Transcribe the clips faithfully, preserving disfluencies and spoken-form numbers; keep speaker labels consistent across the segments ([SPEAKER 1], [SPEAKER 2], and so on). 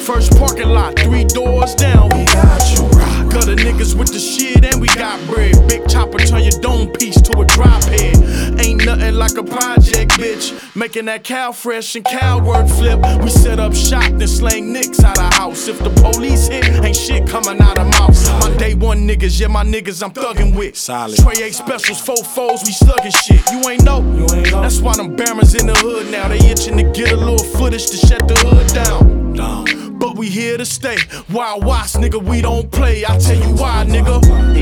[SPEAKER 1] First parking lot, three doors down, we got you. Gutter niggas with the shit and we got bread. Big chopper turn your dome piece to a drop head. Ain't nothing like a project, bitch. Making that cow fresh and cow word flip. We set up shop, then slang nicks out of house. If the police hit, ain't shit coming out of mouth. My day one niggas, yeah, my niggas I'm thuggin' with.
[SPEAKER 2] Solid.
[SPEAKER 1] Trey eight specials, four foes, we sluggin' shit. You ain't know. You ain't know. That's why them Barons in the hood now. They itching to get a little footage to shut the hood down.
[SPEAKER 2] Down.
[SPEAKER 1] But we here to stay. Wild Watts, nigga, we don't play. I tell you why, nigga.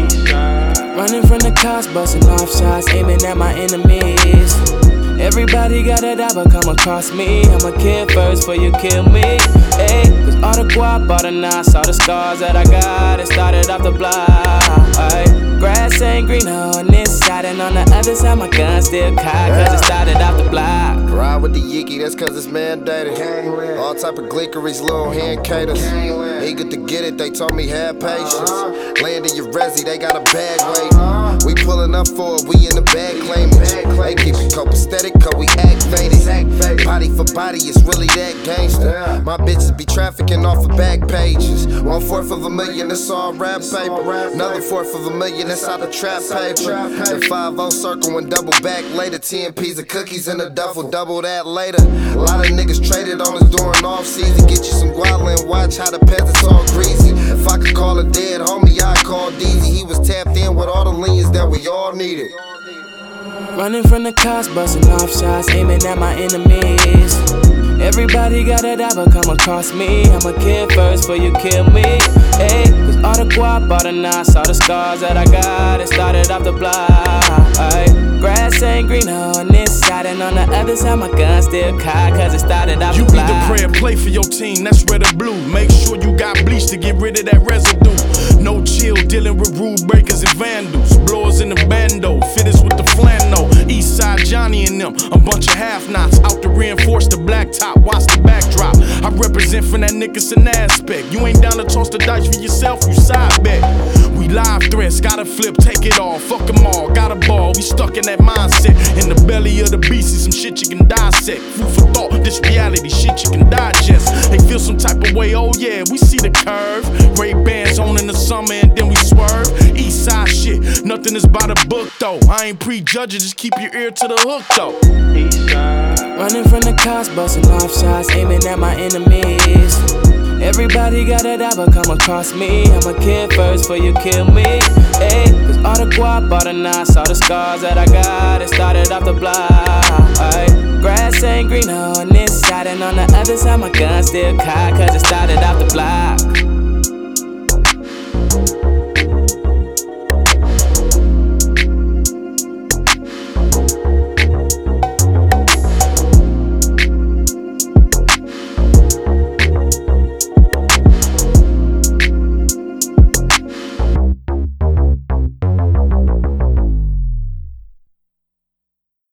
[SPEAKER 3] Running from the cops, busting off shots, aiming at my enemies. Everybody gotta die but come across me. I'ma kill first before you kill me. Ayy, cause all the guap, all the knots, all the scars that I got, it started off the block. Ayy, grass ain't greener on this side, and on the other side my gun still cocked, cause it started off the block.
[SPEAKER 4] Ride with the Yiki, that's cause it's mandated. All type of glickeries, little hand caters. Eager to get it, they told me have patience. Land in your resi, they got a bag waiting. We pulling up for it, we in the bag claiming. They keep it copacetic, cause we activated. Body for body, it's really that gangster. My bitches be trafficking off of back pages. One fourth of a million, it's all rap paper. Another fourth of a million, it's out the trap paper. The five oh circle and double back later. ten P's of cookies in a duffel, double that later. A lot of niggas traded on us during off season. Get you some guala and watch how the peasants all greasy. If I could call a dead homie, I'd call Deezy. He was tapped in with all the leans that we all needed.
[SPEAKER 3] Running from the cops, busting off shots, aiming at my enemies. Everybody gotta die but come across me. I'ma kill first before you kill me. Ayy, cause all the guap, all the knots, all the scars that I got, it started off the block. Ayy, grass ain't greener on this side, and on the other side my gun still cocked, cause it started off
[SPEAKER 1] You
[SPEAKER 3] the block.
[SPEAKER 1] You either pray or play for your team, that's red or blue. Make sure you got bleach to get rid of that residue. No chill, dealing with rule breakers and vandals. Blowers in the bando, fitters with the flannel. East side Johnny and them, a bunch of half-nots. Out to reinforce the black top, watch the backdrop. I represent from that Nickerson aspect. You ain't down to toss the dice for yourself, you side bet. We live threats, gotta flip, take it all. Fuck them all, got a ball, we stuck in that mindset. In the belly of the beast, is some shit you can dissect. Food for thought, this reality, shit you can digest. They feel some type of way, oh yeah, we see the curve. Ray-Bans on in the summer and then we swerve. East side shit, nothing is by the book though. I ain't prejudging, just keep your ear to the hook though.
[SPEAKER 3] Running from the cops, busting off shots, aiming at my enemies. Everybody gotta die but come across me. I'ma kill first before you kill me. Ayy, cause all the guap, all the knots, all the scars that I got, it started off the block. Ayy, grass ain't greener on this side, and on the other side my gun still cocked, cause it started off the block.